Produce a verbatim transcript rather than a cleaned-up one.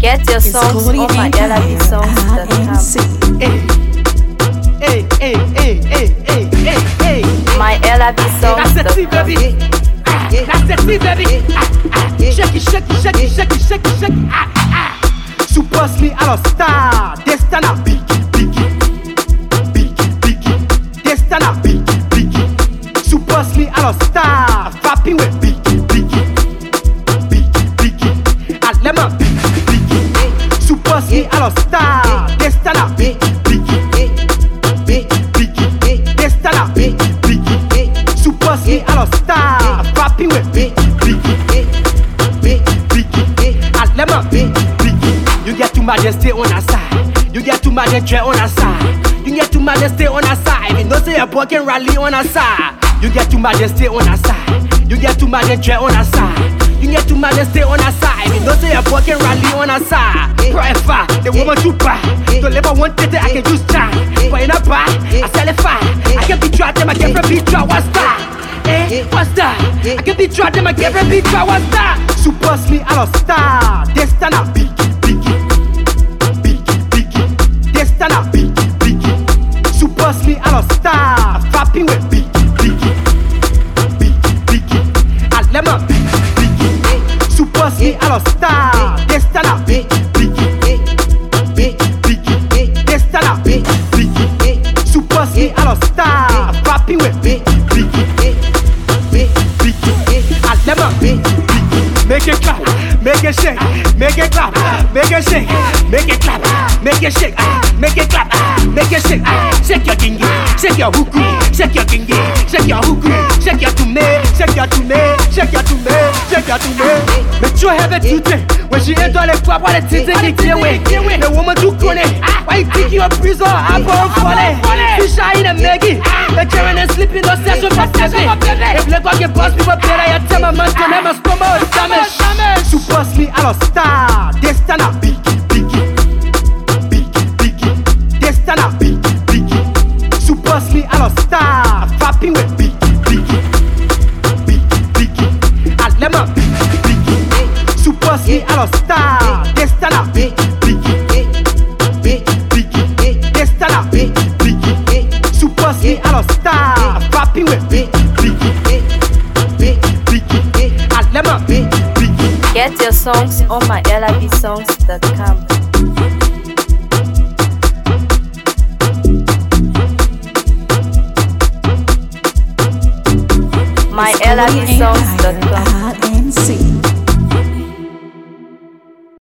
Get your songs on my L I B songs dot com. Hey, hey, hey, hey, hey, hey, hey. My L I B songs dot com. That's the baby. That's the baby. Shake it, shake it, shake it, shake it, shake it, shake it. Supposedly allo star, destana biggie, biggie, biggie, biggie. Destana biggie, biggie. Supposedly allo star, vaping with biggie, biggie, biggie, biggie. Alema biggie, biggie. Supposedly allo star, destana biggie, biggie, biggie, biggie. Destana biggie, biggie. Supposedly allo star, vaping with biggie, biggie, biggie, biggie. Alema biggie. You get too mad and stay on our side. You get too mad and try on our side. You get too mad and stay on our side. You know say a boy can rally on our side. You get too mad and stay on our side. You get too mad and try on our side. You get too mad and stay on our side. You know say a boy can rally on our side. Forever, the woman too bad. Don't ever want it, I can use time. But in a bar, I sell it fire. I can be tried, them I can be tried. What's that? Eh, what's that? I can be tried, them I can be tried. What's that? Supposedly allo star, destana biggie, biggie, biggie, biggie. Destana biggie, biggie. Supposedly allo star, vaping with biggie, biggie, biggie, biggie. Alema biggie, biggie. Supposedly allo star, destana biggie, biggie, biggie, biggie. Destana biggie, biggie. Supposedly allo star, vaping with biggie, biggie, biggie, biggie. Alema biggie, biggie. Make it clap, make it shake, make it clap, make it shake, make it clap, make it shake, make it clap, make it shake. Shake your dingy, shake your hookoo, shake your dingy, shake your hookoo, shake your tume, shake your tume, shake your tume, shake your tume. Make sure have it today. When she ain't on the club, what the tits and get away. The woman too crony. Why you think you a prison? I'm born for it. Fish eye in a Maggie. The Karen and sleeping no session for seven. If let go get boss people better, I tell my man to never spend more damage. Supposedly allo star, destana biggie, biggie, biggie, biggie. Destana biggie, biggie. Supposedly allo star, vaping with biggie, biggie, biggie, biggie. Alema biggie, biggie. Supposedly allo star, destana biggie, biggie, biggie, biggie. Destana biggie, biggie. Supposedly allo star, vaping with biggie, biggie, biggie, biggie. Alema biggie. Get your songs on my L I B songs dot com. My L I B songs dot com.